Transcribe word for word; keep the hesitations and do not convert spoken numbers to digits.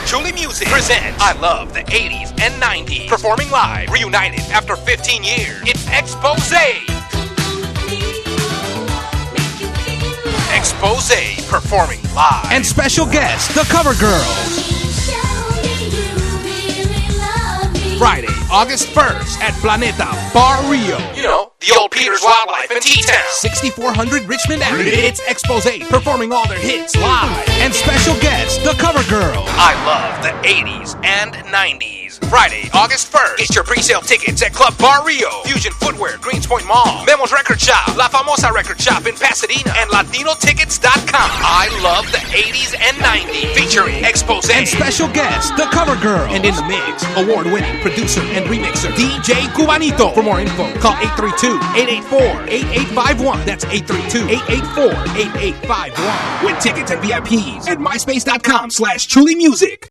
Chuli Music presents I Love the eighties and nineties. Performing live, reunited after fifteen years. It's Expose. Expose performing live. And special guest, the Cover Girls. Friday, August first at Planeta Bar Rio. You know, the old Peters Wildlife in T-Town. sixty-four hundred Richmond Avenue. It's Expose performing all their hits live. And special guest, the Cover Girls. I love the eighties and nineties. Friday, August first. Get your pre-sale tickets at Club Bar Rio, Fusion Footwear, Greenspoint Mall, Memo's Record Shop, La Famosa Record Shop in Pasadena, and Latino Tickets dot com. I love the eighties and nineties. Featuring Expose. And special guest, the Cover Girls. And in the mix, award-winning producer and remixer, D J Cubanito. For more info, call eight three two, eight eight four, eight eight five one. That's eight three two, eight eight four, eight eight five one. With tickets and V I Ps at myspace.com slash Chuli Music.